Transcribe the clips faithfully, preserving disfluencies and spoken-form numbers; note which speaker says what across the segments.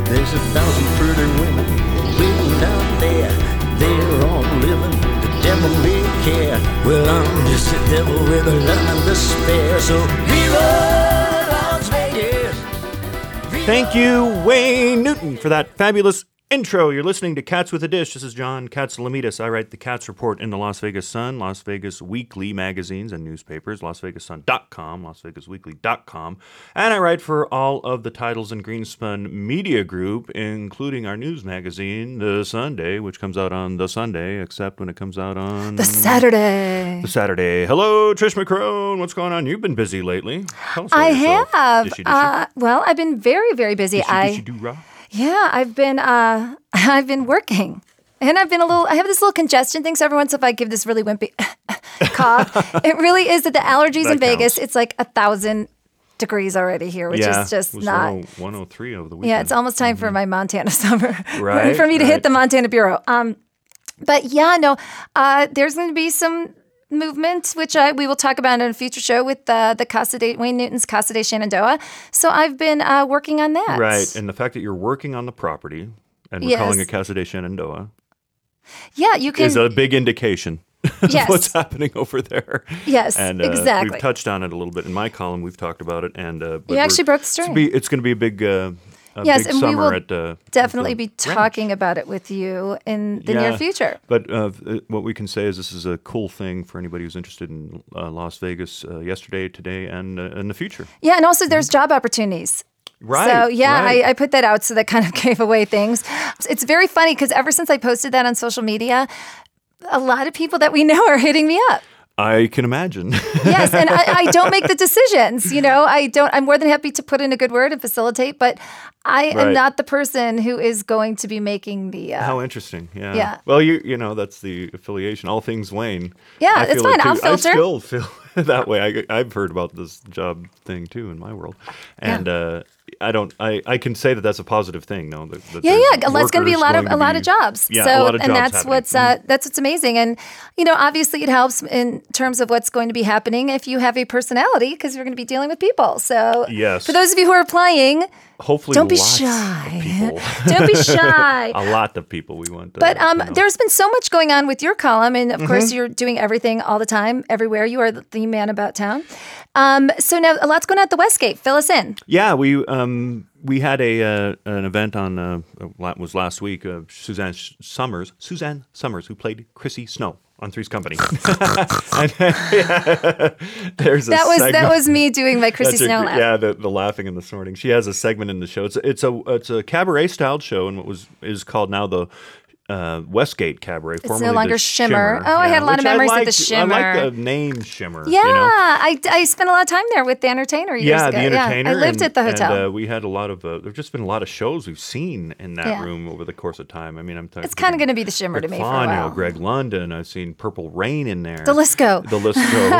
Speaker 1: There's a thousand pretty women waiting out there. They're all living the devil may care. Well, I'm just a devil with a love and despair. So viva Las Vegas. Viva.
Speaker 2: Thank you, Wayne Newton, for that fabulous intro. You're listening to Cats with a Dish. This is John Katsilometes. I write the Cats Report in the Las Vegas Sun, Las Vegas Weekly magazines and newspapers, las vegas sun dot com, las vegas weekly dot com, and I write for all of the titles in Greenspun Media Group, including our news magazine, The Sunday, which comes out on the Sunday, except when it comes out on...
Speaker 3: The Saturday.
Speaker 2: The Saturday. Hello, Trish McCrone. What's going on? You've been busy lately. Tell us about
Speaker 3: I
Speaker 2: yourself.
Speaker 3: have.
Speaker 2: Dishy, dishy.
Speaker 3: Uh, well, I've been very, very busy.
Speaker 2: Dishy,
Speaker 3: I
Speaker 2: dishy, do-rah.
Speaker 3: Yeah, I've been uh, I've been working, and I've been a little. I have this little congestion thing. So every once if I give this really wimpy cough, it really is that the allergies
Speaker 2: That
Speaker 3: in Vegas.
Speaker 2: counts.
Speaker 3: It's like a thousand degrees already here, which
Speaker 2: yeah,
Speaker 3: is just
Speaker 2: it was
Speaker 3: not.
Speaker 2: one oh three over the weekend.
Speaker 3: Yeah, it's almost time for my Montana summer,
Speaker 2: Right,
Speaker 3: for me to
Speaker 2: right.
Speaker 3: hit the Montana Bureau. Um, but yeah, no, uh, there's going to be some movement, which I, we will talk about in a future show with uh, the Casa de, Wayne Newton's Casa de Shenandoah. So I've been uh, working on that.
Speaker 2: Right, and the fact that you're working on the property and we're
Speaker 3: Yes.
Speaker 2: calling it Casa de Shenandoah
Speaker 3: Yeah, you can.
Speaker 2: is a big indication of
Speaker 3: Yes.
Speaker 2: what's happening over there.
Speaker 3: Yes,
Speaker 2: and, uh,
Speaker 3: exactly.
Speaker 2: We've touched on it a little bit in my column. We've talked about it, and uh, but
Speaker 3: You actually
Speaker 2: we're-
Speaker 3: broke the
Speaker 2: It's,
Speaker 3: string.
Speaker 2: be, it's going to be a big, uh, a
Speaker 3: Yes,
Speaker 2: big
Speaker 3: and we
Speaker 2: summer
Speaker 3: will
Speaker 2: at uh,
Speaker 3: definitely
Speaker 2: at the
Speaker 3: be
Speaker 2: ranch.
Speaker 3: talking about it with you in the
Speaker 2: Yeah,
Speaker 3: near future.
Speaker 2: But uh, th- what we can say is this is a cool thing for anybody who's interested in uh, Las Vegas uh, yesterday, today, and uh, in the future.
Speaker 3: Yeah, and also there's job opportunities.
Speaker 2: Right.
Speaker 3: So yeah,
Speaker 2: right.
Speaker 3: I, I put that out, so that kind of gave away things. It's very funny because ever since I posted that on social media, a lot of people that we know are hitting me up.
Speaker 2: I can imagine.
Speaker 3: Yes, and I, I don't make the decisions. You know, I don't. I'm more than happy to put in a good word and facilitate, but I am
Speaker 2: Right.
Speaker 3: not the person who is going to be making the. Uh,
Speaker 2: How interesting. Yeah.
Speaker 3: Yeah.
Speaker 2: Well, you you know, that's the affiliation. All things Wayne.
Speaker 3: Yeah,
Speaker 2: I
Speaker 3: it's
Speaker 2: feel
Speaker 3: fine.
Speaker 2: it,
Speaker 3: I'll
Speaker 2: too.
Speaker 3: filter.
Speaker 2: I still feel that way. I, I've heard about this job thing too in my world. And uh, I don't, I, I can say that that's a positive thing. No, that, that
Speaker 3: Yeah,
Speaker 2: there's
Speaker 3: yeah. It's going to be a lot of
Speaker 2: workers
Speaker 3: a lot
Speaker 2: going
Speaker 3: of
Speaker 2: to be-
Speaker 3: jobs.
Speaker 2: Yeah,
Speaker 3: so,
Speaker 2: a lot of
Speaker 3: and
Speaker 2: jobs
Speaker 3: that's
Speaker 2: happening.
Speaker 3: what's uh, that's what's amazing. And you know, obviously, it helps in terms of what's going to be happening if you have a personality, because you're going to be dealing with people. So,
Speaker 2: Yes.
Speaker 3: for those of you who are applying,
Speaker 2: Hopefully,
Speaker 3: don't be
Speaker 2: lots
Speaker 3: shy.
Speaker 2: Of people.
Speaker 3: don't be shy.
Speaker 2: a lot of people we want. To,
Speaker 3: But um,
Speaker 2: you know.
Speaker 3: there's been so much going on with your column, and of
Speaker 2: Mm-hmm.
Speaker 3: course, you're doing everything all the time, everywhere. You are the man about town. Um, so now a lot's going on at the Westgate. Fill us in.
Speaker 2: Yeah, we um we had a uh, an event on uh la- was last week. Uh, Suzanne Sh- Summers, Suzanne Summers, who played Chrissy Snow on Three's Company. And, yeah, there's a
Speaker 3: That was
Speaker 2: segment.
Speaker 3: that was me doing my Chrissy
Speaker 2: That's a
Speaker 3: Snow
Speaker 2: gr-
Speaker 3: laugh.
Speaker 2: Yeah, the, the laughing and the snorting. She has a segment in the show. It's a, it's a it's a cabaret styled show, and what was is called now the uh, Westgate Cabaret.
Speaker 3: no
Speaker 2: formerly the
Speaker 3: longer Shimmer. Oh, I had a lot of
Speaker 2: which
Speaker 3: memories of the
Speaker 2: liked-
Speaker 3: Shimmer.
Speaker 2: I like the name Shimmer.
Speaker 3: Yeah,
Speaker 2: you know?
Speaker 3: I, I spent a lot of time there with the entertainer years
Speaker 2: Yeah,
Speaker 3: ago.
Speaker 2: the entertainer.
Speaker 3: Yeah, I lived
Speaker 2: and,
Speaker 3: at the hotel.
Speaker 2: And, uh, we had a lot of. Uh, there've just been a lot of shows we've seen in that
Speaker 3: Yeah.
Speaker 2: room over the course of time. I mean, I'm. T-
Speaker 3: It's kinda gonna be the Shimmer to me for a while.
Speaker 2: Greg London. I've seen Purple Rain in there.
Speaker 3: Delisco.
Speaker 2: Delisco.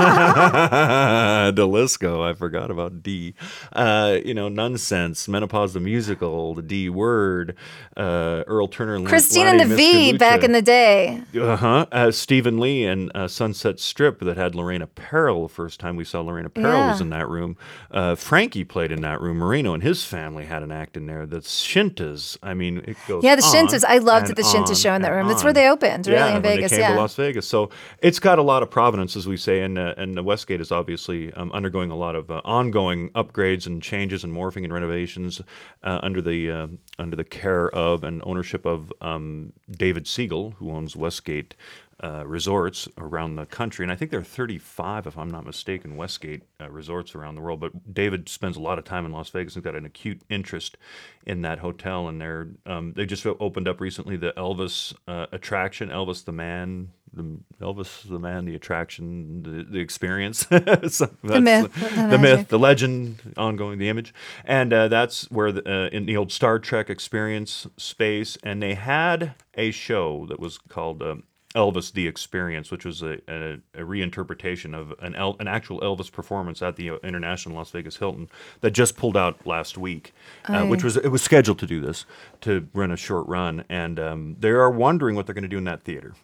Speaker 2: Delisco. I forgot about D. Uh, you know, Nonsense, Menopause the Musical, the D Word, uh, Earl Turner, and
Speaker 3: Christine
Speaker 2: Lonnie
Speaker 3: and the V
Speaker 2: Miscalucha.
Speaker 3: back in the day.
Speaker 2: Uh-huh. Uh, Stephen Lee and uh, Sunset Strip that had Lorena Peril the first time we saw Lorena Peril
Speaker 3: Yeah.
Speaker 2: was in that room. Uh, Frankie played in that room. Marino and his family had an act in there. The Shintas, I mean, it goes
Speaker 3: Yeah, the
Speaker 2: on
Speaker 3: Shintas. I loved
Speaker 2: and
Speaker 3: the Shinta
Speaker 2: on
Speaker 3: show in that
Speaker 2: and
Speaker 3: room. That's
Speaker 2: on.
Speaker 3: where they opened, really,
Speaker 2: yeah,
Speaker 3: in
Speaker 2: when
Speaker 3: Vegas.
Speaker 2: they came
Speaker 3: Yeah.
Speaker 2: to Las Vegas. So it's got a lot of provenance, as we say, and, uh, and the Westgate is obviously um, undergoing a lot of uh, ongoing upgrades and changes and morphing and renovations uh, under the uh, under the care of and ownership of um, David Siegel, who owns Westgate uh, resorts around the country. And I think there are thirty-five, if I'm not mistaken, Westgate uh, resorts around the world. But David spends a lot of time in Las Vegas and got an acute interest in that hotel. And they're um, they just opened up recently the Elvis uh, attraction, Elvis the Man. The Elvis, the man, the attraction, the, the experience, So that's
Speaker 3: The myth,
Speaker 2: the,
Speaker 3: the
Speaker 2: the
Speaker 3: magic.
Speaker 2: myth, the legend, ongoing, the image, and uh, that's where the, uh, in the old Star Trek experience space, and they had a show that was called um, Elvis the Experience, which was a, a, a reinterpretation of an El- an actual Elvis performance at the International Las Vegas Hilton that just pulled out last week, uh, which was it was scheduled to do this to run a short run, and um, they are wondering what they're going to do in that theater.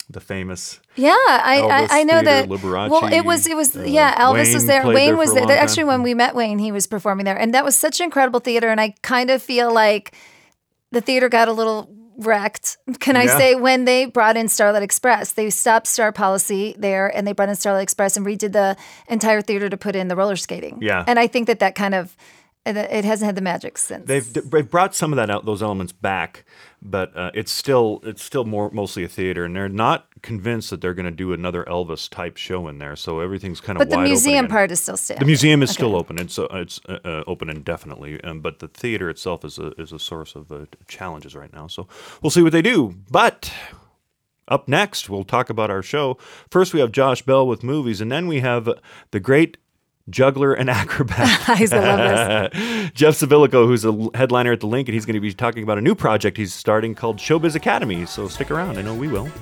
Speaker 2: the famous
Speaker 3: yeah, I
Speaker 2: Elvis
Speaker 3: I, I know
Speaker 2: Theater,
Speaker 3: that.
Speaker 2: Liberace,
Speaker 3: Well, it was it was
Speaker 2: uh,
Speaker 3: yeah. Elvis
Speaker 2: Wayne
Speaker 3: was there.
Speaker 2: played
Speaker 3: Wayne
Speaker 2: there
Speaker 3: was
Speaker 2: for a
Speaker 3: there.
Speaker 2: long
Speaker 3: Actually,
Speaker 2: time.
Speaker 3: when we met Wayne, he was performing there, and that was such incredible theater. And I kind of feel like the theater got a little wrecked. Can I
Speaker 2: Yeah.
Speaker 3: say when they brought in Starlight Express, they stopped Star Policy there, and they brought in Starlight Express and redid the entire theater to put in the roller skating.
Speaker 2: Yeah.
Speaker 3: and I think that that kind of it hasn't had the magic since.
Speaker 2: They've, they've brought some of that out, those elements back, but uh, it's still it's still more mostly a theater, and they're not convinced that they're going to do another Elvis type show in there. So everything's kind of
Speaker 3: but the
Speaker 2: wide
Speaker 3: museum
Speaker 2: open again.
Speaker 3: part is still standing.
Speaker 2: The museum is
Speaker 3: Okay.
Speaker 2: still open. It's uh, it's uh, uh, open indefinitely, um, but the theater itself is a is a source of uh, challenges right now. So we'll see what they do. But up next, we'll talk about our show. First, we have Josh Bell with movies, and then we have the great juggler and acrobat.
Speaker 3: I love this.
Speaker 2: Jeff Savilico, who's a headliner at the Link, and he's going to be talking about a new project he's starting called Showbiz Academy. So stick around. I know we will.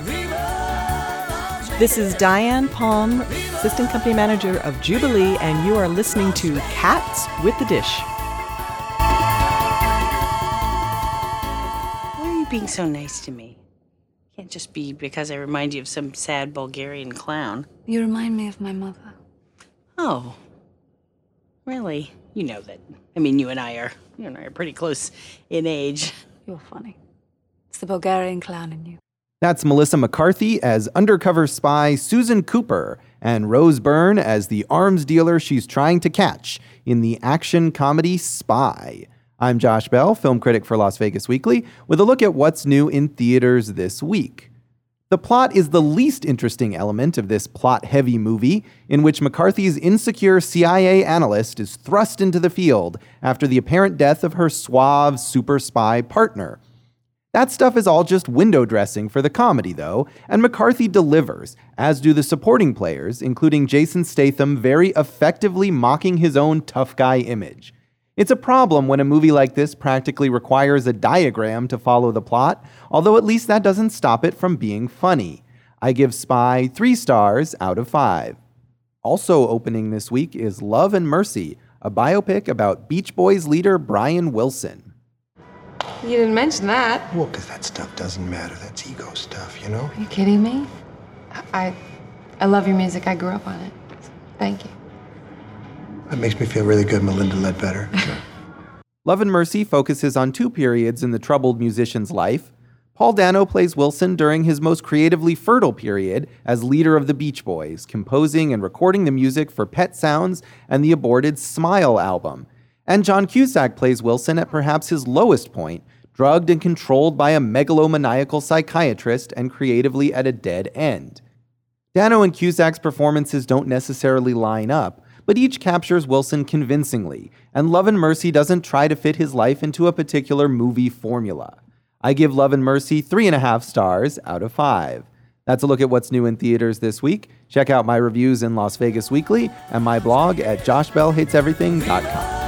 Speaker 4: This is Diane Palm, Assistant Company Manager of Jubilee, and you are listening to Cats with the Dish.
Speaker 5: Why are you being so nice to me? Can't just be because I remind you of some sad Bulgarian clown.
Speaker 6: You remind me of my mother.
Speaker 5: Oh, really? You know that. I mean, you and I are, you and I are pretty close in age.
Speaker 6: You're funny. It's the Bulgarian clown in you.
Speaker 7: That's Melissa McCarthy as undercover spy Susan Cooper and Rose Byrne as the arms dealer she's trying to catch in the action comedy Spy. I'm Josh Bell, film critic for Las Vegas Weekly, with a look at what's new in theaters this week. The plot is the least interesting element of this plot-heavy movie, in which McCarthy's insecure C I A analyst is thrust into the field after the apparent death of her suave super spy partner. That stuff is all just window dressing for the comedy, though, and McCarthy delivers, as do the supporting players, including Jason Statham very effectively mocking his own tough guy image. It's a problem when a movie like this practically requires a diagram to follow the plot, although at least that doesn't stop it from being funny. I give Spy three stars out of five. Also opening this week is Love and Mercy, a biopic about Beach Boys leader Brian Wilson.
Speaker 8: You didn't mention that.
Speaker 9: Well, because that stuff doesn't matter. That's ego stuff, you know?
Speaker 8: Are you kidding me? I, I love your music. I grew up on it. Thank you.
Speaker 9: That makes me feel really good, Melinda Ledbetter.
Speaker 7: Love and Mercy focuses on two periods in the troubled musician's life. Paul Dano plays Wilson during his most creatively fertile period as leader of the Beach Boys, composing and recording the music for Pet Sounds and the aborted Smile album. And John Cusack plays Wilson at perhaps his lowest point, drugged and controlled by a megalomaniacal psychiatrist and creatively at a dead end. Dano and Cusack's performances don't necessarily line up, but each captures Wilson convincingly, and Love and Mercy doesn't try to fit his life into a particular movie formula. I give Love and Mercy three and a half stars out of five. That's a look at what's new in theaters this week. Check out my reviews in Las Vegas Weekly and my blog at josh bell hates everything dot com.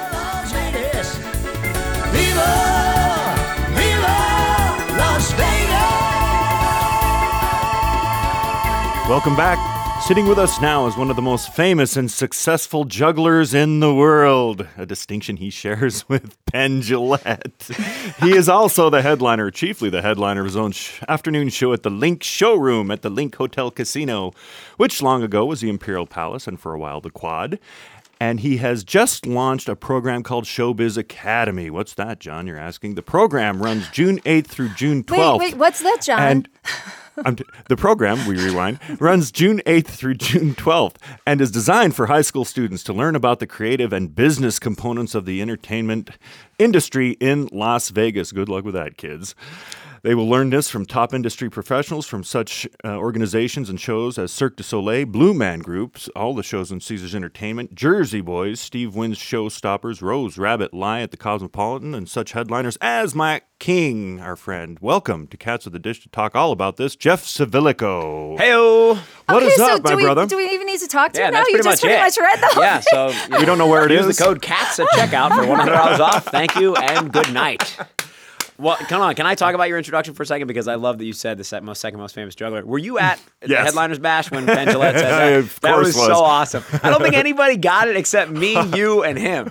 Speaker 2: Welcome back. Sitting with us now is one of the most famous and successful jugglers in the world, a distinction he shares with Penn Jillette. He is also the headliner, chiefly the headliner of his own sh- afternoon show at the Link Showroom at the Link Hotel Casino, which long ago was the Imperial Palace and for a while the Quad. And he has just launched a program called Showbiz Academy. What's that, John? You're asking. The program runs June eighth through June twelfth.
Speaker 3: Wait, wait, what's that, John?
Speaker 2: And I'm t- the program, we rewind, runs June eighth through June twelfth and is designed for high school students to learn about the creative and business components of the entertainment industry in Las Vegas. Good luck with that, kids. They will learn this from top industry professionals from such uh, organizations and shows as Cirque du Soleil, Blue Man Groups, all the shows on Caesars Entertainment, Jersey Boys, Steve Wynn's Showstoppers, Rose Rabbit Lie at the Cosmopolitan, and such headliners as Matt King, our friend. Welcome to Cats with the Dish to talk all about this, Jeff Savilico.
Speaker 10: Heyo!
Speaker 2: What
Speaker 3: okay,
Speaker 2: is
Speaker 3: so
Speaker 2: up, my
Speaker 3: do we,
Speaker 2: brother?
Speaker 3: Do we even need to talk to
Speaker 10: Yeah,
Speaker 3: you now?
Speaker 10: that's
Speaker 3: You
Speaker 10: pretty
Speaker 3: just
Speaker 10: much
Speaker 3: pretty
Speaker 10: it.
Speaker 3: much read the whole
Speaker 10: Yeah,
Speaker 3: thing.
Speaker 10: so
Speaker 2: We don't know where it
Speaker 10: use
Speaker 2: is.
Speaker 10: the code CATS at checkout for one hundred dollars off. Thank you and good night. Well, come on. Can I talk about your introduction for a second? Because I love that you said the se- most second most famous juggler. Were you at the
Speaker 2: Yes.
Speaker 10: Headliners Bash when Penn Jillette said that?
Speaker 2: Of
Speaker 10: That
Speaker 2: course
Speaker 10: was,
Speaker 2: was.
Speaker 10: so awesome. I don't think anybody got it except me, you, and him.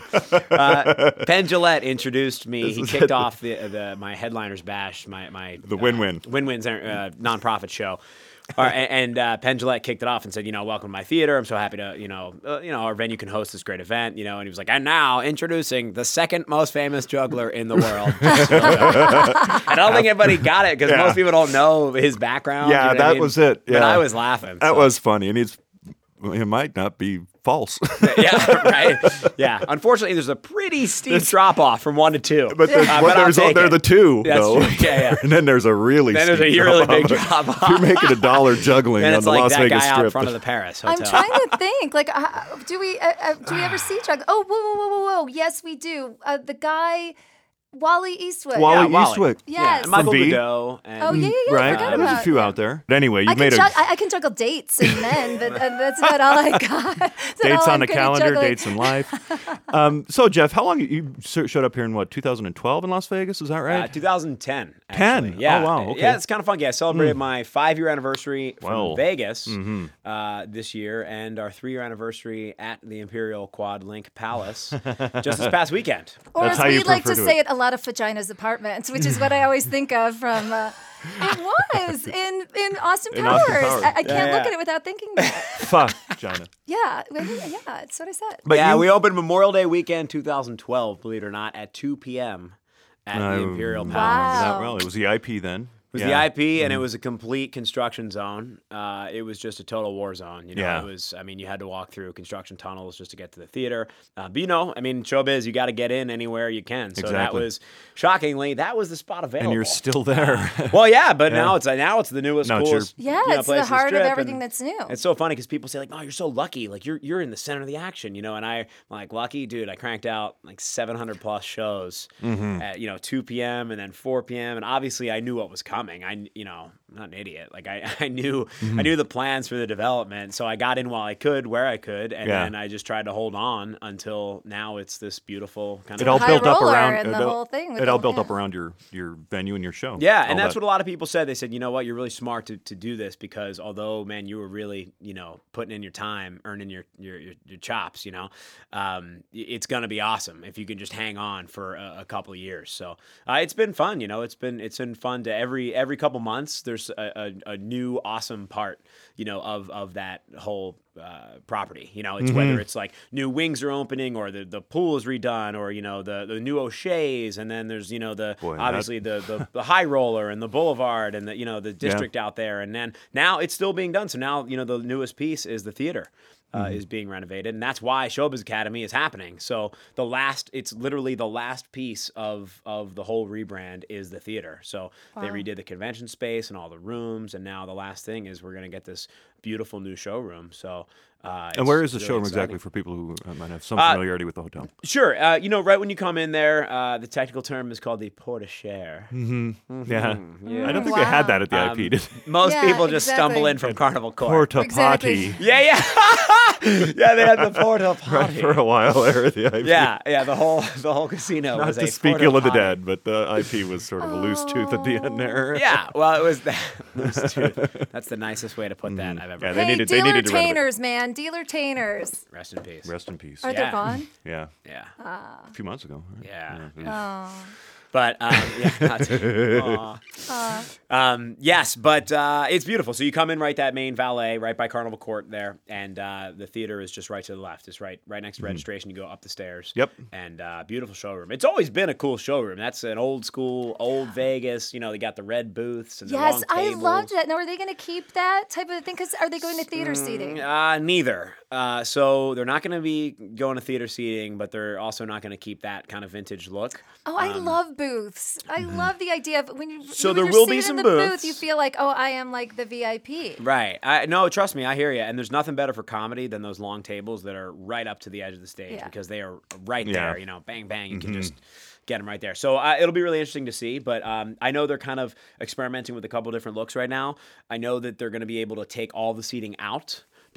Speaker 10: Uh, Penn Jillette introduced me. He kicked off the, the my Headliners Bash, my my
Speaker 2: The Win-Win.
Speaker 10: uh, Win-Win's uh, nonprofit show. All right, and uh, Penn Jillette kicked it off and said, you know, welcome to my theater. I'm so happy to, you know, uh, you know, our venue can host this great event, you know. And he was like, and now introducing the second most famous juggler in the world. And I don't think anybody got it because
Speaker 2: Yeah.
Speaker 10: most people don't know his background.
Speaker 2: Yeah,
Speaker 10: you know what
Speaker 2: that
Speaker 10: I mean?
Speaker 2: was it.
Speaker 10: But
Speaker 2: Yeah.
Speaker 10: I was laughing.
Speaker 2: That
Speaker 10: so.
Speaker 2: was funny, and it's it might not be false.
Speaker 10: Yeah, right. Yeah. Unfortunately, there's a pretty steep drop off from one to two.
Speaker 2: But there's,
Speaker 10: Uh,
Speaker 2: well,
Speaker 10: I'll
Speaker 2: there's
Speaker 10: take
Speaker 2: they're
Speaker 10: it.
Speaker 2: the two,
Speaker 10: That's
Speaker 2: though.
Speaker 10: true. Yeah, yeah.
Speaker 2: And then there's a really
Speaker 10: Then there's a
Speaker 2: steep
Speaker 10: really big
Speaker 2: drop-off.
Speaker 10: drop
Speaker 2: If You're
Speaker 10: off.
Speaker 2: making a dollar juggling
Speaker 10: Then
Speaker 2: on
Speaker 10: it's
Speaker 2: the
Speaker 10: like
Speaker 2: Las
Speaker 10: that
Speaker 2: Vegas
Speaker 10: guy
Speaker 2: Strip.
Speaker 10: out front of the Paris Hotel.
Speaker 3: I'm trying to think. Like, uh, do we uh, uh, do we ever see drug? Oh, whoa, whoa, whoa, whoa, whoa! Yes, we do. Uh, the guy, Wally Eastwood.
Speaker 2: Wally
Speaker 10: Yeah, Wally.
Speaker 2: Eastwick.
Speaker 10: Yeah,
Speaker 3: Yes.
Speaker 10: and Michael
Speaker 2: From V.
Speaker 10: Godot. And,
Speaker 3: Oh yeah, yeah, yeah. I
Speaker 2: Right?
Speaker 3: forgot
Speaker 2: There's
Speaker 3: about
Speaker 2: a few
Speaker 3: him.
Speaker 2: out there. But anyway, you
Speaker 3: I
Speaker 2: made
Speaker 3: can,
Speaker 2: a
Speaker 3: jug- I, I can juggle dates and men, but uh, that's about all I got. That's
Speaker 2: dates
Speaker 3: all
Speaker 2: on
Speaker 3: I'm
Speaker 2: the
Speaker 3: good at
Speaker 2: calendar,
Speaker 3: juggling.
Speaker 2: dates in life. um, so, Jeff, how long you you showed up here in what two thousand twelve in Las Vegas? Is that right?
Speaker 10: Uh, twenty ten.
Speaker 2: ten?
Speaker 10: Actually. Yeah.
Speaker 2: Oh, wow, okay.
Speaker 10: Yeah, it's kind of funky. I celebrated my five-year anniversary from
Speaker 2: Well.
Speaker 10: Vegas
Speaker 2: Mhm.
Speaker 10: uh, this year and our three-year anniversary at the Imperial Quad Link Palace just this past weekend.
Speaker 3: Or
Speaker 2: That's
Speaker 3: as
Speaker 2: how you
Speaker 3: we like to
Speaker 2: prefer to
Speaker 3: say
Speaker 2: it.
Speaker 3: it, a lot of vaginas apartments, which is what I always think of from. Uh, it was in in Austin
Speaker 2: In
Speaker 3: Powers.
Speaker 2: Austin Powers.
Speaker 3: I, I can't
Speaker 10: Yeah,
Speaker 3: look
Speaker 10: yeah.
Speaker 3: at it without thinking that.
Speaker 2: Fuck, China.
Speaker 3: Yeah, I mean, yeah, that's what I said.
Speaker 2: But
Speaker 10: yeah,
Speaker 2: you-
Speaker 10: we opened Memorial Day weekend twenty twelve, believe it or not, at two p.m. at the
Speaker 2: Um,
Speaker 10: Imperial
Speaker 2: Wow.
Speaker 10: Palace.
Speaker 3: Wow.
Speaker 2: That, well, it was the I P then.
Speaker 10: It was
Speaker 2: Yeah.
Speaker 10: the I P, and it
Speaker 2: Mhm.
Speaker 10: was a complete construction zone. Uh, it was just a total war zone. You know,
Speaker 2: Yeah.
Speaker 10: it was. I mean, you had to walk through construction tunnels just to get to the theater. Uh, but you know, I mean, showbiz, you got to get in anywhere you can. So that
Speaker 2: Exactly.
Speaker 10: was shockingly that was the spot available.
Speaker 2: And you're still there.
Speaker 10: Well, yeah, but
Speaker 2: Yeah.
Speaker 10: now it's now it's the newest,
Speaker 2: Now it's your-
Speaker 10: coolest.
Speaker 3: Yeah,
Speaker 10: you know,
Speaker 3: it's the
Speaker 10: place in
Speaker 3: heart of
Speaker 10: Strip,
Speaker 3: everything
Speaker 10: and
Speaker 3: that's new.
Speaker 10: It's so funny because people say like, "Oh, you're so lucky. Like you're you're in the center of the action," you know. And I, I'm like, lucky, dude. I cranked out like seven hundred plus shows
Speaker 2: Mhm.
Speaker 10: at you know two p.m. and then four p.m. and obviously I knew what was coming. I you know I'm not an idiot. Like I I knew
Speaker 2: Mhm.
Speaker 10: I knew the plans for the development, so I got in while I could, where I could, and
Speaker 2: Yeah.
Speaker 10: then I just tried to hold on until now. It's this beautiful kind
Speaker 2: It
Speaker 10: of
Speaker 2: all
Speaker 3: high
Speaker 2: built up
Speaker 3: roller
Speaker 2: around
Speaker 3: and
Speaker 2: it
Speaker 3: the
Speaker 2: all-
Speaker 3: whole thing with
Speaker 2: It all
Speaker 3: the-
Speaker 2: built
Speaker 3: yeah.
Speaker 2: up around your your venue and your show.
Speaker 10: Yeah,
Speaker 2: All
Speaker 10: and that's
Speaker 2: that.
Speaker 10: what a lot of people said. They said, you know what, you're really smart to, to do this because although, man, you were really, you know, putting in your time, earning your your, your, your chops, you know, um, y- it's going to be awesome if you can just hang on for a, a couple of years. So uh, it's been fun, you know, it's been it's been fun to every every couple months. There's a, a, a new awesome part, you know, of of that whole uh, property. You know, it's
Speaker 2: Mhm.
Speaker 10: whether it's like new wings are opening or the, the pool is redone or, you know, the, the new O'Shea's and then there's, you know, the
Speaker 2: Boy, that-
Speaker 10: obviously the, the the high roller and the boulevard and the, you know, the district out there. And then now it's still being done. So now, you know, the newest piece is the theater. Uh,
Speaker 2: Mhm.
Speaker 10: is being renovated, and that's why Showbiz Academy is happening. So the last, it's literally the last piece of of the whole rebrand is the theater. So they
Speaker 3: Wow.
Speaker 10: redid the convention space and all the rooms, and now the last thing is we're gonna get this beautiful new showroom. So uh,
Speaker 2: And where
Speaker 10: it's
Speaker 2: is the
Speaker 10: really
Speaker 2: showroom
Speaker 10: exciting.
Speaker 2: exactly for people who uh, might have some
Speaker 10: Uh,
Speaker 2: familiarity with the hotel?
Speaker 10: Sure. Uh, you know, right when you come in there, uh, the technical term is called the porte-cochere.
Speaker 2: Mm-hmm. Yeah.
Speaker 10: Yeah.
Speaker 2: I don't think
Speaker 3: Wow.
Speaker 2: they had that at the I P.
Speaker 10: Um,
Speaker 2: Did
Speaker 10: Most
Speaker 3: Yeah,
Speaker 10: people just stumble
Speaker 3: exactly.
Speaker 10: in from Carnival Court.
Speaker 2: Porta
Speaker 3: Exactly.
Speaker 2: potty.
Speaker 10: Yeah, yeah. yeah, they had the porta potty.
Speaker 2: Right for a while there at the I P.
Speaker 10: Yeah, yeah, the whole the whole casino
Speaker 2: Not
Speaker 10: was
Speaker 2: to
Speaker 10: a
Speaker 2: speak
Speaker 10: porta
Speaker 2: ill of the
Speaker 10: potty.
Speaker 2: dead, but the I P was sort of a loose tooth at the end there.
Speaker 10: Yeah, well, it was that. loose tooth. That's the nicest way to put that I've ever
Speaker 2: Yeah,
Speaker 10: heard.
Speaker 2: they
Speaker 3: Hey,
Speaker 2: needed- they
Speaker 3: dealer
Speaker 2: needed to renovate.
Speaker 3: tainers, man, dealer tainers.
Speaker 10: Rest in peace.
Speaker 2: Rest in peace.
Speaker 3: Are
Speaker 10: Yeah.
Speaker 3: they gone?
Speaker 2: Yeah.
Speaker 10: Yeah.
Speaker 2: A few months ago. right?
Speaker 10: Yeah.
Speaker 2: Yeah.
Speaker 3: Oh.
Speaker 10: But um, yeah, not- Aw.
Speaker 3: Uh,
Speaker 10: Um, yes, but uh, it's beautiful. So you come in right that main valet, right by Carnival Court there, and uh, the theater is just right to the left. It's right right next to registration. You go up the stairs.
Speaker 2: Yep.
Speaker 10: And uh, beautiful showroom. It's always been a cool showroom. That's an old school, old Vegas. You know, they got the red booths and the
Speaker 3: yes,
Speaker 10: long
Speaker 3: I
Speaker 10: tables.
Speaker 3: loved that. Now, are they going to keep that type of thing? Because are they going to theater seating?
Speaker 10: Uh, neither. Uh, so they're not going to be going to theater seating, but they're also not going to keep that kind of vintage look.
Speaker 3: Oh, I
Speaker 10: Um,
Speaker 3: love booths. I love the idea of when you
Speaker 10: So
Speaker 3: when
Speaker 10: there
Speaker 3: you're
Speaker 10: will be
Speaker 3: sitting
Speaker 10: some
Speaker 3: in the
Speaker 10: booths.
Speaker 3: booth, you feel like, oh, I am like the V I P.
Speaker 10: Right. I no, trust me, I hear you. And there's nothing better for comedy than those long tables that are right up to the edge of the stage
Speaker 3: Yeah.
Speaker 10: because they are right
Speaker 2: Yeah.
Speaker 10: there. You know, bang bang, you can just get them right there. So uh, it'll be really interesting to see. But um, I know they're kind of experimenting with a couple different looks right now. I know that they're going to be able to take all the seating out.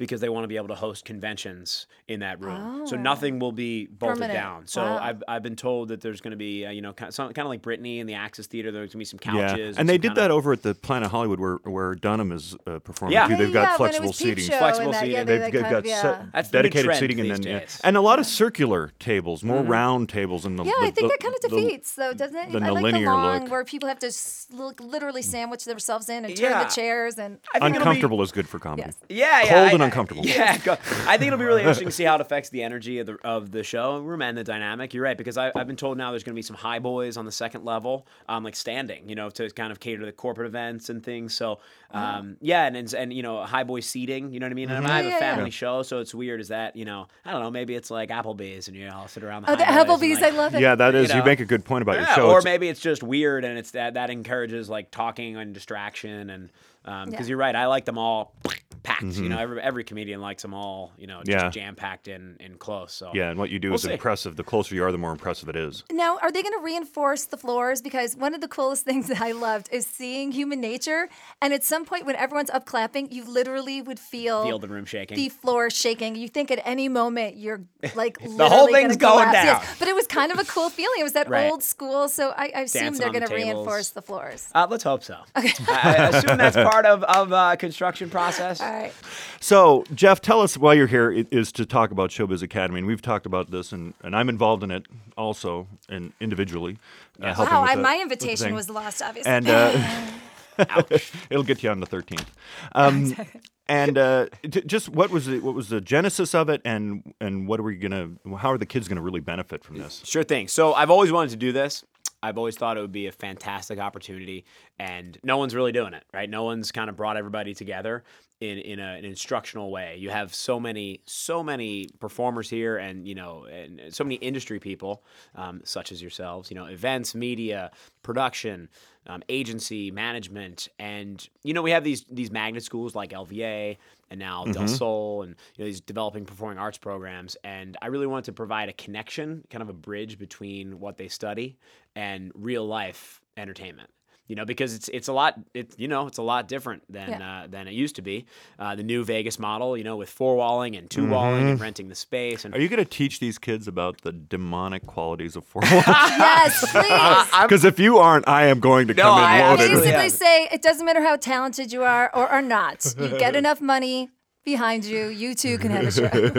Speaker 10: because they want to be able to host conventions in that room. So
Speaker 3: Oh.
Speaker 10: nothing will be bolted
Speaker 3: Permanent.
Speaker 10: down. So
Speaker 3: Wow.
Speaker 10: I've I've been told that there's going to be uh, you know kind of, kind of like Brittany in the Axis Theater. There's going to be some couches.
Speaker 2: Yeah, and they
Speaker 10: some
Speaker 2: did
Speaker 10: kinda-
Speaker 2: that over at the Planet Hollywood where where Dunham is uh, performing
Speaker 10: Yeah.
Speaker 2: too. They've
Speaker 3: Yeah,
Speaker 2: got
Speaker 3: when it
Speaker 2: flexible
Speaker 3: was Peep
Speaker 2: seating.
Speaker 3: Show
Speaker 10: Flexible
Speaker 3: and that,
Speaker 10: seating.
Speaker 3: Yeah, they,
Speaker 2: They've
Speaker 3: they
Speaker 2: got,
Speaker 3: kind of,
Speaker 2: got
Speaker 3: yeah.
Speaker 2: set,
Speaker 10: That's the new
Speaker 2: dedicated
Speaker 10: trend
Speaker 2: seating and
Speaker 10: these
Speaker 2: then yeah.
Speaker 10: days.
Speaker 2: and a lot of circular tables, more round tables, and the
Speaker 3: Yeah,
Speaker 2: the,
Speaker 3: I think that
Speaker 2: the-
Speaker 3: kind of
Speaker 2: the-
Speaker 3: defeats, though, doesn't it?
Speaker 2: than
Speaker 3: I
Speaker 2: the
Speaker 3: like
Speaker 2: linear
Speaker 3: the long,
Speaker 2: look.
Speaker 3: where people have to s- look, literally sandwich themselves in and turn
Speaker 10: Yeah.
Speaker 3: the chairs and.
Speaker 10: I think it'll be-
Speaker 2: Uncomfortable is good for comedy.
Speaker 3: Yes.
Speaker 10: Yeah, yeah,
Speaker 2: Cold
Speaker 10: I-
Speaker 2: and
Speaker 10: I-
Speaker 2: uncomfortable.
Speaker 10: Yeah, go- I think it'll be really interesting to see how it affects the energy of the of the show room and the dynamic. You're right, because I, I've been told now there's going to be some high boys on the second level, um, like standing, you know, to kind of cater to the corporate events and things. So, um, yeah, and, and and you know, high boy seating, you know what I mean. And I have
Speaker 3: Yeah,
Speaker 10: a
Speaker 3: yeah,
Speaker 10: family
Speaker 3: yeah.
Speaker 10: show, so it's weird. Is that you know, I don't know, maybe it's like Applebee's, and you know, I'll sit around the
Speaker 3: Oh, the
Speaker 10: high boys and,
Speaker 3: Applebee's,
Speaker 10: like-
Speaker 3: I love it.
Speaker 2: Yeah, that is. You,
Speaker 10: know.
Speaker 2: make a good point about your
Speaker 10: Yeah,
Speaker 2: show.
Speaker 10: or
Speaker 2: It's-
Speaker 10: maybe it's just weird, and it's that that encourages like talking and distraction, and because
Speaker 3: Yeah.
Speaker 10: you're right, I like them all packed. You know, every every comedian likes them all. You know, just
Speaker 2: Yeah.
Speaker 10: jam packed and and close. So
Speaker 2: yeah, and what you do
Speaker 10: We'll
Speaker 2: is
Speaker 10: see.
Speaker 2: impressive. The closer you are, the more impressive it is.
Speaker 3: Now, are they going to reinforce the floors? Because one of the coolest things that I loved is seeing human nature. And at some point, when everyone's up clapping, you literally would feel,
Speaker 10: feel the room shaking.
Speaker 3: the floor shaking. You think at any moment you're like
Speaker 10: The whole
Speaker 3: literally
Speaker 10: thing's
Speaker 3: gonna
Speaker 10: going
Speaker 3: collapse.
Speaker 10: down.
Speaker 3: Yes. But it was kind of a cool feeling. It was that
Speaker 10: Right.
Speaker 3: old school. So I, I assume
Speaker 10: Dancing
Speaker 3: they're
Speaker 10: on the
Speaker 3: going to
Speaker 10: tables.
Speaker 3: reinforce the floors.
Speaker 10: Uh, let's hope so. I, I assume that's part of of uh, construction process.
Speaker 3: All right.
Speaker 2: So, Jeff, tell us why you're here i- is to talk about Showbiz Academy, and we've talked about this, and, and I'm involved in it also, and individually. Uh, helping
Speaker 3: Wow,
Speaker 2: with
Speaker 3: I,
Speaker 2: the-
Speaker 3: my
Speaker 2: with the
Speaker 3: invitation
Speaker 2: thing.
Speaker 3: was lost, obviously.
Speaker 2: And uh, it'll get you on the thirteenth. Um, and uh, t- just what was the what was the genesis of it, and and what are we gonna? How are the kids gonna really benefit from this?
Speaker 10: Sure thing. So I've always wanted to do this. I've always thought it would be a fantastic opportunity, and no one's really doing it, right? No one's kind of brought everybody together in in a, an instructional way. You have so many so many performers here, and you know, and so many industry people, um, such as yourselves. You know, events, media, production, um, agency, management, and you know, we have these these magnet schools like L V A. And now Del Sol, and you know, these developing performing arts programs. And I really wanted to provide a connection, kind of a bridge between what they study and real life entertainment. You know, because it's it's a lot, it you know, it's a lot different than
Speaker 3: Yeah.
Speaker 10: uh, than it used to be. Uh, the new Vegas model, you know, with four walling and two walling and renting the space. And
Speaker 2: Are you gonna teach these kids about the demonic qualities of four
Speaker 3: Yes, please.
Speaker 2: Because if you aren't, I am going to
Speaker 10: No,
Speaker 2: come in
Speaker 10: I
Speaker 2: loaded.
Speaker 10: absolutely
Speaker 3: Basically
Speaker 10: am.
Speaker 3: say it doesn't matter how talented you are or are not. You get enough money behind you, you too can have a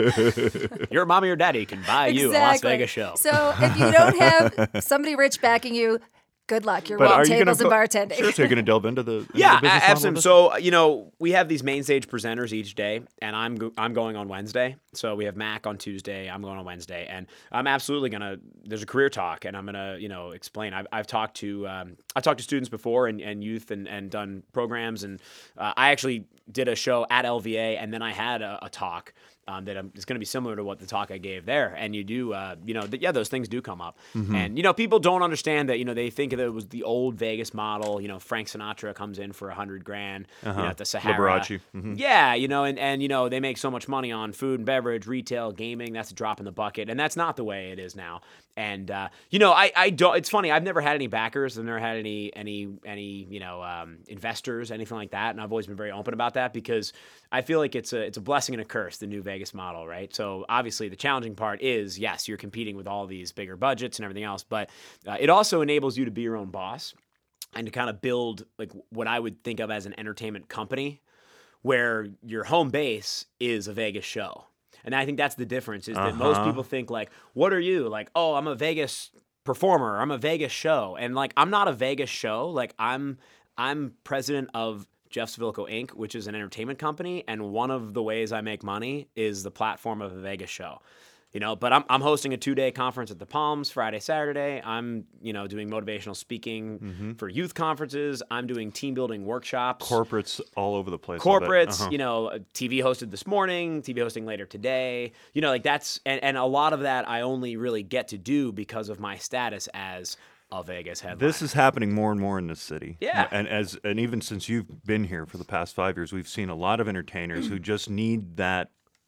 Speaker 3: show.
Speaker 10: your mommy or daddy can buy you a Las Vegas show.
Speaker 3: So if you don't have somebody rich backing you, good luck. You're
Speaker 2: But
Speaker 3: well
Speaker 2: are you
Speaker 3: tables
Speaker 2: gonna
Speaker 3: and
Speaker 2: go-
Speaker 3: bartending.
Speaker 2: Sure, so you're going to delve into the into
Speaker 10: Yeah,
Speaker 2: the business
Speaker 10: a-
Speaker 2: model of
Speaker 10: absolutely.
Speaker 2: this?
Speaker 10: So you know, we have these main stage presenters each day, and I'm go- I'm going on Wednesday. So we have Mac on Tuesday. I'm going on Wednesday, and I'm absolutely gonna. There's a career talk, and I'm gonna you know explain. I've, I've talked to um, I've talked to students before and, and youth and, and done programs, and uh, I actually did a show at L V A, and then I had a, a talk. Um, that um, is going to be similar to what the talk I gave there. And you do, uh, you know, th- yeah, those things do come up.
Speaker 2: Mm-hmm.
Speaker 10: And, you know, people don't understand that, you know, they think that it was the old Vegas model. You know, Frank Sinatra comes in for a hundred grand, you know, at the Sahara.
Speaker 2: Liberace. Mhm.
Speaker 10: Yeah, you know, and, and, you know, they make so much money on food and beverage, retail, gaming. That's a drop in the bucket. And that's not the way it is now. And, uh, you know, I, I don't, it's funny. I've never had any backers. I've never had any, any, any, you know, um, investors, anything like that. And I've always been very open about that because I feel like it's a, it's a blessing and a curse, the new Vegas model, right? So obviously the challenging part is, yes, you're competing with all these bigger budgets and everything else, but uh, it also enables you to be your own boss and to kind of build like what I would think of as an entertainment company where your home base is a Vegas show. And I think that's the difference is that most
Speaker 2: Uh-huh.
Speaker 10: people think like, what are you? Like, oh, I'm a Vegas performer. I'm a Vegas show. And like, I'm not a Vegas show. Like I'm, I'm president of Jeff Svilko Incorporated, which is an entertainment company. And one of the ways I make money is the platform of a Vegas show. You know, but I'm I'm hosting a two-day conference at the Palms Friday, Saturday. I'm, you know, doing motivational speaking
Speaker 2: Mm-hmm.
Speaker 10: for youth conferences. I'm doing team building workshops.
Speaker 2: Corporates all over the place. I'll bet.
Speaker 10: Corporates,
Speaker 2: Uh-huh.
Speaker 10: you know, T V hosted this morning, T V hosting later today. You know, like that's and, and a lot of that I only really get to do because of my status as a Vegas headliner.
Speaker 2: This is happening more and more in this city.
Speaker 10: Yeah.
Speaker 2: And as and even since you've been here for the past five years, we've seen a lot of entertainers who just need that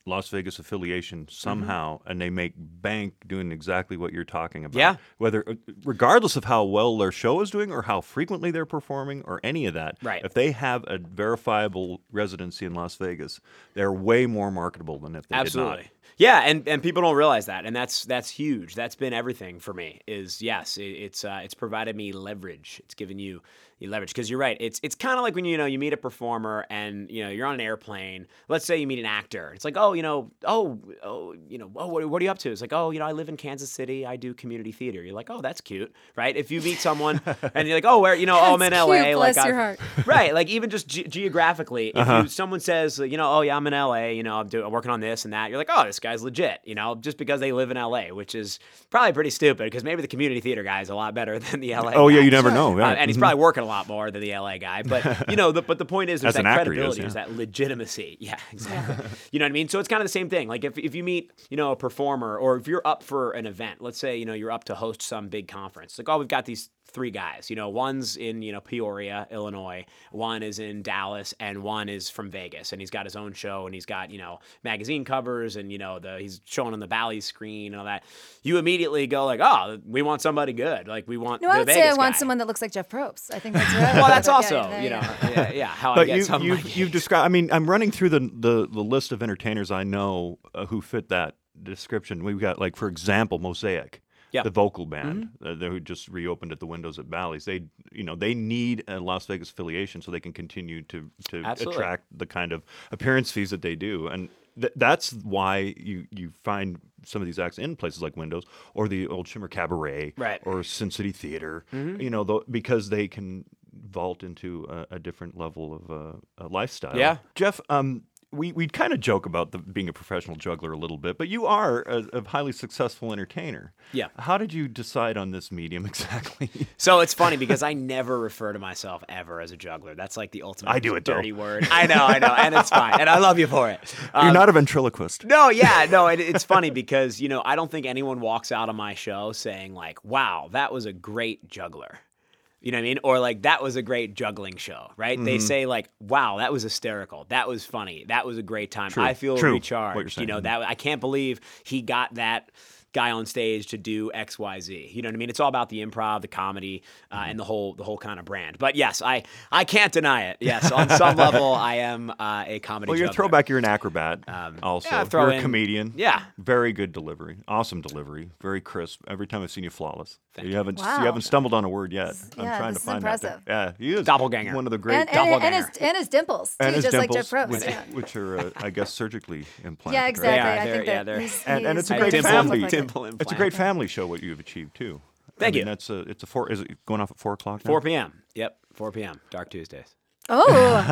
Speaker 2: Las Vegas affiliation somehow,
Speaker 10: Mm-hmm.
Speaker 2: and they make bank doing exactly what you're talking about.
Speaker 10: Yeah.
Speaker 2: Whether, regardless of how well their show is doing or how frequently they're performing or any of that,
Speaker 10: Right.
Speaker 2: if they have a verifiable residency in Las Vegas, they're way more marketable than if they
Speaker 10: Absolutely.
Speaker 2: did not.
Speaker 10: Yeah, and, and people don't realize that, and that's that's huge. That's been everything for me. Is yes, it, it's uh, it's provided me leverage. It's given you, you leverage because you're right. It's it's kind of like when you know you meet a performer and you know you're on an airplane. Let's say you meet an actor. It's like oh you know oh oh you know oh what, what are you up to? It's like oh you know I live in Kansas City. I do community theater. You're like oh that's cute, right? If you meet someone and you're like oh where you know oh I'm in
Speaker 3: That's
Speaker 10: L A.
Speaker 3: cute,
Speaker 10: like
Speaker 3: bless your
Speaker 10: I've-
Speaker 3: heart.
Speaker 10: right, like even just ge- geographically, if
Speaker 2: Uh-huh.
Speaker 10: you, someone says you know oh yeah I'm in L A. You know I'm, do, I'm working on this and that. You're like oh this guy's legit. You know just because they live in L A, which is probably pretty stupid because maybe the community theater guy is a lot better than the L A.
Speaker 2: Oh, yeah,
Speaker 10: guy.
Speaker 2: you never know,
Speaker 10: Uh,
Speaker 2: right.
Speaker 10: and he's
Speaker 2: Mhm.
Speaker 10: probably working a lot more than the L A guy. But you know, the, but the point is, there's
Speaker 2: As
Speaker 10: that
Speaker 2: an actor, he is,
Speaker 10: credibility,
Speaker 2: yeah.
Speaker 10: there's that legitimacy. Yeah, exactly. You know what I mean? So it's kind of the same thing. Like if if you meet you know a performer, or if you're up for an event, let's say you know you're up to host some big conference. Like oh, we've got these three guys. You know, one's in you know Peoria, Illinois. One is in Dallas, and one is from Vegas. And he's got his own show, and he's got you know magazine covers, and you know the he's showing on the Bally's screen and all that. You immediately go like, oh, we want somebody good. Like we want
Speaker 3: No,
Speaker 10: the
Speaker 3: I would
Speaker 10: Vegas
Speaker 3: say I want
Speaker 10: guy.
Speaker 3: someone that looks like Jeff Probst. I think that's right.
Speaker 10: Well, that's
Speaker 3: Yeah,
Speaker 10: also
Speaker 3: yeah,
Speaker 10: you know
Speaker 3: yeah.
Speaker 10: yeah, yeah how I
Speaker 2: But
Speaker 10: get
Speaker 2: you,
Speaker 10: some of
Speaker 2: you've,
Speaker 10: my
Speaker 2: you've described. I mean, I'm running through the the, the list of entertainers I know uh, who fit that description. We've got, like, for example, Mosaic,
Speaker 10: Yeah.
Speaker 2: the vocal band uh, who just reopened at the Windows at Bally's. They, you know, they need a Las Vegas affiliation so they can continue to to
Speaker 10: Absolutely.
Speaker 2: attract the kind of appearance fees that they do, and th- that's why you you find some of these acts in places like Windows or the Old Shimmer Cabaret,
Speaker 10: Right.
Speaker 2: or Sin City Theater.
Speaker 10: Mhm.
Speaker 2: You know, th- because they can vault into a, a different level of uh, a lifestyle.
Speaker 10: Yeah.
Speaker 2: Jeff. Um, we we kind of joke about the, being a professional juggler a little bit, but you are a, a highly successful entertainer.
Speaker 10: Yeah.
Speaker 2: How did you decide on this medium exactly?
Speaker 10: So it's funny because I never refer to myself ever as a juggler. That's like the ultimate
Speaker 2: I do it, though.
Speaker 10: dirty word. I know, I know, and it's fine, and I love you for it.
Speaker 2: You're
Speaker 10: Um,
Speaker 2: not a ventriloquist.
Speaker 10: No, yeah, no, it, it's funny because you know I don't think anyone walks out of my show saying like, "Wow, that was a great juggler." You know what I mean? Or like, that was a great juggling show, right? They
Speaker 2: Mhm.
Speaker 10: say like, wow, that was hysterical. That was funny. That was a great time.
Speaker 2: True,
Speaker 10: I feel
Speaker 2: true, what you're
Speaker 10: recharged. You know,
Speaker 2: saying.
Speaker 10: that I can't believe he got that guy on stage to do X, Y, Z. You know what I mean? It's all about the improv, the comedy, uh,
Speaker 2: Mm-hmm.
Speaker 10: and the whole the whole kind of brand. But yes, I I can't deny it. Yes, on some level, I am uh, a comedy
Speaker 2: Well, you're a
Speaker 10: juggler.
Speaker 2: throwback. You're an acrobat. also,
Speaker 10: yeah, throw
Speaker 2: you're a
Speaker 10: in-
Speaker 2: comedian.
Speaker 10: yeah.
Speaker 2: very good delivery. Awesome delivery. Very crisp. Every time I've seen you, flawless.
Speaker 10: Thank
Speaker 2: you
Speaker 10: you.
Speaker 2: haven't
Speaker 3: Wow.
Speaker 2: you haven't stumbled on a word yet. I'm
Speaker 3: yeah,
Speaker 2: trying
Speaker 3: this
Speaker 2: to
Speaker 3: is
Speaker 2: find that.
Speaker 3: impressive.
Speaker 2: Yeah, he is
Speaker 10: Doppelganger.
Speaker 2: One of the great
Speaker 3: And, and, and,
Speaker 10: doppelganger.
Speaker 3: his, and his dimples, too,
Speaker 2: and his
Speaker 3: just
Speaker 2: dimples,
Speaker 3: like Jeff Probst.
Speaker 2: which,
Speaker 3: yeah.
Speaker 2: which are, uh, I guess, surgically implanted.
Speaker 3: Yeah,
Speaker 2: right?
Speaker 3: exactly.
Speaker 10: They are,
Speaker 3: I
Speaker 10: they're-
Speaker 3: think
Speaker 10: yeah,
Speaker 3: that
Speaker 10: they're-
Speaker 3: he's,
Speaker 2: And, and
Speaker 3: he's
Speaker 2: it's a
Speaker 3: made
Speaker 2: great
Speaker 3: himself
Speaker 2: family.
Speaker 3: look like
Speaker 10: Dimple
Speaker 3: it.
Speaker 10: implant.
Speaker 2: It's a great family show what you've achieved too.
Speaker 10: Thank
Speaker 2: I
Speaker 10: you.
Speaker 2: mean, That's a it's a four. Is it going off at four o'clock? Now?
Speaker 10: four p.m. Yep, four p.m. Dark Tuesdays.
Speaker 3: Oh,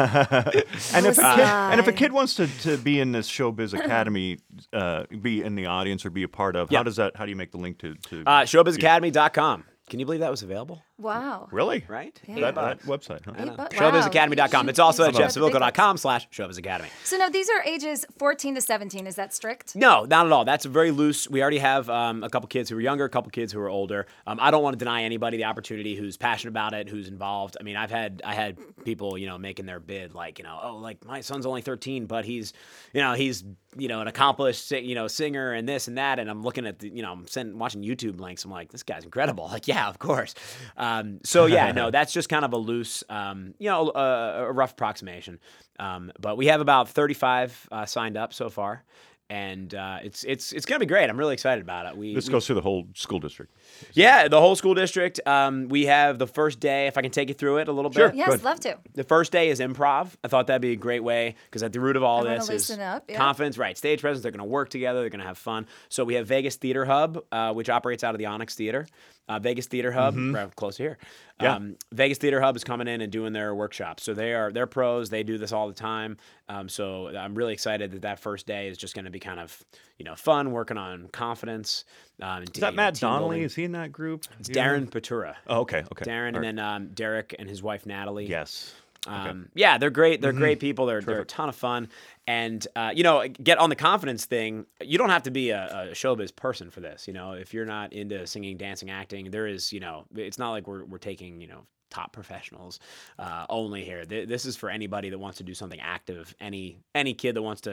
Speaker 2: and if a kid, and if a
Speaker 3: Sigh.
Speaker 2: kid wants to, to be in this Showbiz Academy, uh, be in the audience or be a part of, how
Speaker 10: Yeah.
Speaker 2: does that? How do you make the link to? to
Speaker 10: Uh, showbiz academy dot com. Can you believe that was available?
Speaker 3: wow.
Speaker 2: Really?
Speaker 10: Right?
Speaker 3: Yeah.
Speaker 2: That, that website, huh?
Speaker 3: Eight bu- wow.
Speaker 10: showbiz academy dot com. It's also at
Speaker 3: You-
Speaker 10: jeff civilco dot com slash showbiz academy.
Speaker 3: So now these are ages fourteen to seventeen. Is that strict?
Speaker 10: No, not at all. That's very loose. We already have um, a couple kids who are younger, a couple kids who are older. Um, I don't want to deny anybody the opportunity who's passionate about it, who's involved. I mean, I've had I had people, you know, making their bid like, you know, oh, like my son's only thirteen, but he's, you know, he's, you know, an accomplished, si- you know, singer and this and that. And I'm looking at the, you know, I'm sending, watching YouTube links. I'm like, this guy's incredible. Like, yeah, of course. Um, so yeah, no, that's just kind of a loose, um, you know, a, a rough approximation. Um, but we have about thirty-five uh, signed up so far. And uh, it's it's it's gonna be great. I'm really excited about it. We
Speaker 2: This
Speaker 10: we-
Speaker 2: goes through the whole school district.
Speaker 10: yeah, the whole school district. Um, we have the first day. If I can take you through it a little
Speaker 2: Sure.
Speaker 10: bit.
Speaker 3: Yes,
Speaker 2: Good.
Speaker 3: love to.
Speaker 10: The first day is improv. I thought that'd be a great way because at the root of all
Speaker 3: Everyone
Speaker 10: this
Speaker 3: will
Speaker 10: is
Speaker 3: loosen up, yeah.
Speaker 10: confidence, right? Stage presence. They're going to work together. They're going to have fun. So we have Vegas Theater Hub, uh, which operates out of the Onyx Theater. Uh, Vegas Theater Hub, right close to here.
Speaker 2: Yeah.
Speaker 10: Um, Vegas Theater Hub is coming in and doing their workshops. So they are they're pros. They do this all the time. Um, so I'm really excited that that first day is just going to be kind of you know fun, working on confidence. Um,
Speaker 2: Is that Matt Donnelly? Is he in that group?
Speaker 10: It's
Speaker 2: Do you know?
Speaker 10: Darren Patura.
Speaker 2: Oh, okay, okay.
Speaker 10: Darren,
Speaker 2: All
Speaker 10: and
Speaker 2: right.
Speaker 10: then um, Derek and his wife Natalie.
Speaker 2: Yes. Okay.
Speaker 10: Um, yeah, they're great. They're
Speaker 2: Mhm.
Speaker 10: great people. They're, they're a ton of fun. And, uh, you know, get on the confidence thing. You don't have to be a, a showbiz person for this. You know, if you're not into singing, dancing, acting, there is, you know, it's not like we're, we're taking, you know, top professionals uh, only here. Th- This is for anybody that wants to do something active. Any, any kid that wants to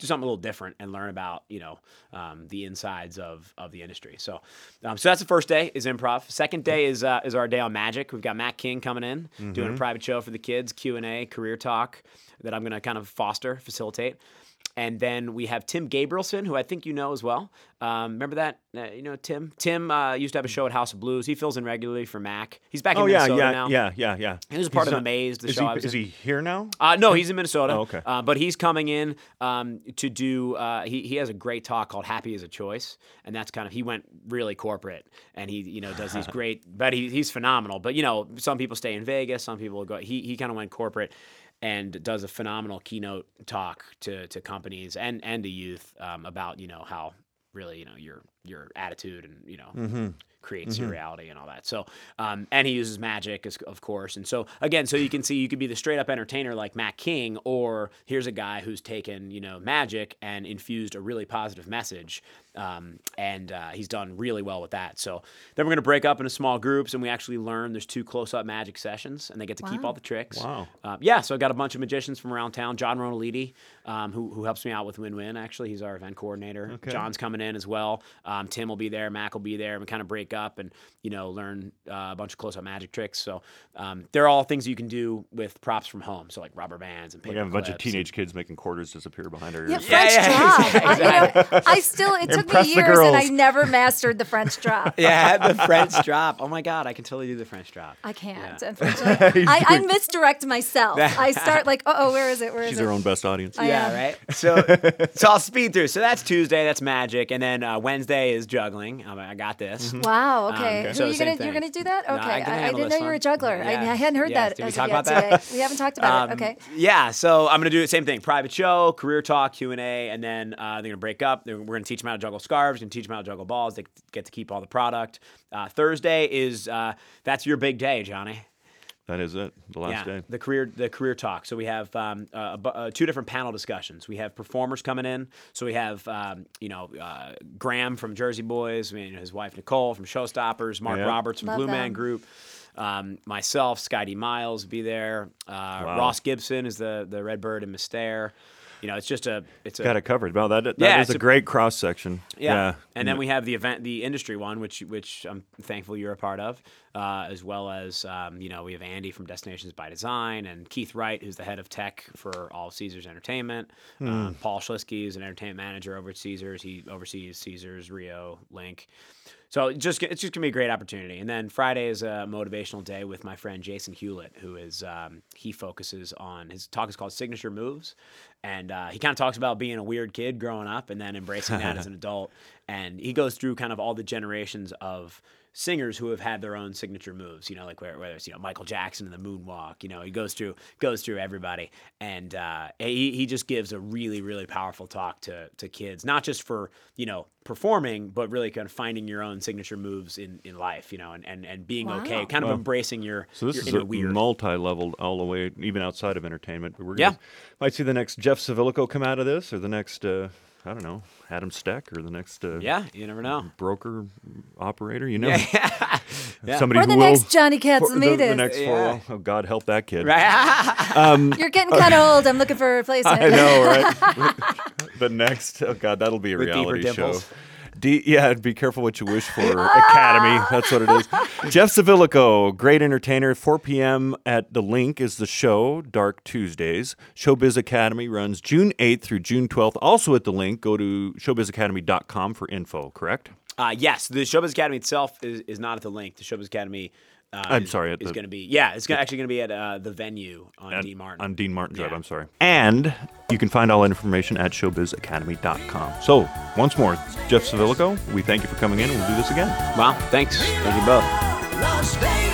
Speaker 10: do something a little different and learn about, you know, um, the insides of of the industry. So, um, so that's the first day is improv. Second day is uh, is our day on magic. We've got Matt King coming in, mm-hmm. doing a private show for the kids, Q and A, career talk that I'm going to kind of foster, facilitate. And then we have Tim Gabrielson, who I think you know as well. Um, remember that? Uh, you know Tim? Tim uh, used to have a show at House of Blues. He fills in regularly for Mac. He's back in
Speaker 2: oh, yeah,
Speaker 10: Minnesota
Speaker 2: yeah,
Speaker 10: now.
Speaker 2: yeah, yeah, yeah.
Speaker 10: He was part
Speaker 2: he's
Speaker 10: of
Speaker 2: not,
Speaker 10: Amazed, the
Speaker 2: is
Speaker 10: show
Speaker 2: he,
Speaker 10: I was
Speaker 2: Is
Speaker 10: in.
Speaker 2: he here now?
Speaker 10: Uh, no, he's in Minnesota.
Speaker 2: Oh, okay.
Speaker 10: Uh, but he's coming in um, to do, uh, he, he has a great talk called Happy as a Choice. And that's kind of, he went really corporate. And he, you know, does these great, but he, he's phenomenal. But, you know, some people stay in Vegas. Some people go, he, he kind of went corporate. And does a phenomenal keynote talk to, to companies and, and to youth um, about, you know, how really, you know, your your attitude and, you know, mm-hmm. creates mm-hmm. your reality and all that. So, um, and he uses magic, as, of course. And so, again, so you can see you could be the straight up entertainer like Matt King, or here's a guy who's taken, you know, magic and infused a really positive message. Um, and uh, he's done really well with that. So then we're going to break up into small groups, and we actually learn there's two close-up magic sessions, and they get to wow. keep all the tricks.
Speaker 2: Wow.
Speaker 10: Uh, yeah, so I got a bunch of magicians from around town. John Ronalidi, um, who who helps me out with Win Win, actually. He's our event coordinator. Okay. John's coming in as well. Um, Tim will be there. Mac will be there. And we kind of break up and, you know, learn uh, a bunch of close-up magic tricks. So um, they're all things you can do with props from home, so like rubber bands and paper
Speaker 2: We have a bunch of
Speaker 10: clips
Speaker 2: teenage
Speaker 10: and,
Speaker 2: kids making quarters disappear behind our ears.
Speaker 3: Yeah, French
Speaker 10: yeah,
Speaker 3: drop.
Speaker 10: yeah, exactly.
Speaker 3: I, you know, I still, it took
Speaker 2: Impress
Speaker 3: me
Speaker 2: the
Speaker 3: years and I
Speaker 2: girls.
Speaker 3: never mastered the French drop.
Speaker 10: Yeah, the French drop. Oh my God, I can totally do the French drop.
Speaker 3: I can't,
Speaker 10: Yeah.
Speaker 3: unfortunately. I, I misdirect myself. I start like, uh oh, where is it? Where is
Speaker 2: She's
Speaker 3: it?
Speaker 2: her own best audience.
Speaker 3: I
Speaker 10: Yeah,
Speaker 3: am.
Speaker 10: right. So, so I'll speed through. So that's Tuesday. That's magic, and then uh, Wednesday is juggling. Um, I got this.
Speaker 3: Wow.
Speaker 10: Um,
Speaker 3: Okay.
Speaker 10: okay.
Speaker 3: Who
Speaker 10: So
Speaker 3: are you
Speaker 10: same
Speaker 3: gonna
Speaker 10: thing.
Speaker 3: you're gonna do that?
Speaker 10: No,
Speaker 3: Okay.
Speaker 10: I can
Speaker 3: I, I
Speaker 10: handle
Speaker 3: didn't
Speaker 10: this
Speaker 3: know you were a
Speaker 10: one.
Speaker 3: juggler. I,
Speaker 10: Yeah.
Speaker 3: I hadn't heard
Speaker 10: Yes.
Speaker 3: that.
Speaker 10: Did we
Speaker 3: as
Speaker 10: talk
Speaker 3: of yet
Speaker 10: about that?
Speaker 3: today. We haven't talked about
Speaker 10: Um,
Speaker 3: it. Okay.
Speaker 10: Yeah, so I'm gonna do the same thing: private show, career talk, Q and A, and then uh, they're gonna break up. They're, we're gonna teach them how to juggle scarves, and teach them how to juggle balls. They get to keep all the product. Uh, Thursday is uh, that's your big day, Johnny.
Speaker 2: That is it. The last
Speaker 10: yeah,
Speaker 2: day.
Speaker 10: the career the career talk. So we have um, uh, uh, two different panel discussions. We have performers coming in. So we have um, you know uh, Graham from Jersey Boys, I mean, his wife Nicole from Showstoppers, Mark
Speaker 2: Yeah.
Speaker 10: Roberts from
Speaker 3: Love
Speaker 10: Blue Man
Speaker 3: them.
Speaker 10: Group. Um, myself, Sky D. Miles will be there. Uh,
Speaker 2: Wow.
Speaker 10: Ross Gibson is the the Redbird and Mystere. You know, it's just a it's a
Speaker 2: Got it covered. Well, that, that
Speaker 10: Yeah,
Speaker 2: is
Speaker 10: it's
Speaker 2: a
Speaker 10: a-
Speaker 2: great cross section.
Speaker 10: yeah.
Speaker 2: Yeah.
Speaker 10: And then we have the event, the industry one, which which I'm thankful you're a part of, uh, as well as um, you know we have Andy from Destinations by Design and Keith Wright, who's the head of tech for all of Caesars Entertainment.
Speaker 2: Hmm.
Speaker 10: Um, Paul Schliske is an entertainment manager over at Caesars. He oversees Caesars, Rio, Link. So it just it's just gonna be a great opportunity. And then Friday is a motivational day with my friend Jason Hewlett, who is um, he focuses on his talk is called Signature Moves, and uh, he kind of talks about being a weird kid growing up and then embracing that as an adult. And he goes through kind of all the generations of singers who have had their own signature moves, you know, like whether it's, you know, Michael Jackson and the moonwalk, you know, he goes through, goes through everybody. And uh, he, he just gives a really, really powerful talk to, to kids, not just for, you know, performing, but really kind of finding your own signature moves in, in life, you know, and, and, and being
Speaker 3: Wow.
Speaker 10: okay, kind of
Speaker 2: Wow.
Speaker 10: embracing your,
Speaker 2: So this
Speaker 10: your
Speaker 2: is
Speaker 10: inner
Speaker 2: a
Speaker 10: weird.
Speaker 2: multi-leveled all the way, even outside of entertainment. We're
Speaker 10: Yeah.
Speaker 2: gonna, might see the next Jeff Savilico come out of this, or the next, uh, I don't know, Adam Steck, or the next uh,
Speaker 10: Yeah, you never know.
Speaker 2: broker operator. You know,
Speaker 10: Yeah. Yeah.
Speaker 2: somebody
Speaker 3: Or
Speaker 2: who
Speaker 3: the
Speaker 2: will
Speaker 3: next Johnny
Speaker 2: for- the, the
Speaker 3: Catsimatidis.
Speaker 2: next
Speaker 10: Yeah.
Speaker 2: four. Oh God, help that kid.
Speaker 10: Right.
Speaker 2: Um,
Speaker 3: You're getting kind of old. I'm looking for a replacement.
Speaker 2: I know, right? The next, oh God, that'll be a
Speaker 10: With deeper
Speaker 2: reality show.
Speaker 10: dimples.
Speaker 2: D- yeah, be careful what you wish for. Academy, that's what it is. Jeff Savilico, great entertainer. four p.m. at The Link is the show, Dark Tuesdays. Showbiz Academy runs June eighth through June twelfth. Also at The Link, go to showbiz academy dot com for info, correct?
Speaker 10: Uh, yes, the Showbiz Academy itself is, is not at the Link. The Showbiz Academy uh,
Speaker 2: I'm
Speaker 10: is,
Speaker 2: sorry, at
Speaker 10: is
Speaker 2: the-
Speaker 10: going to be, yeah, it's gonna, actually going to be at uh, the venue on
Speaker 2: At-
Speaker 10: Dean Martin.
Speaker 2: On Dean Martin Drive,
Speaker 10: Yeah.
Speaker 2: I'm sorry. And you can find all that information at showbiz academy dot com. So, once more, Jeff Savilico, we thank you for coming in, and we'll do this again.
Speaker 10: Wow, thanks. Thank you both.
Speaker 1: Las Vegas.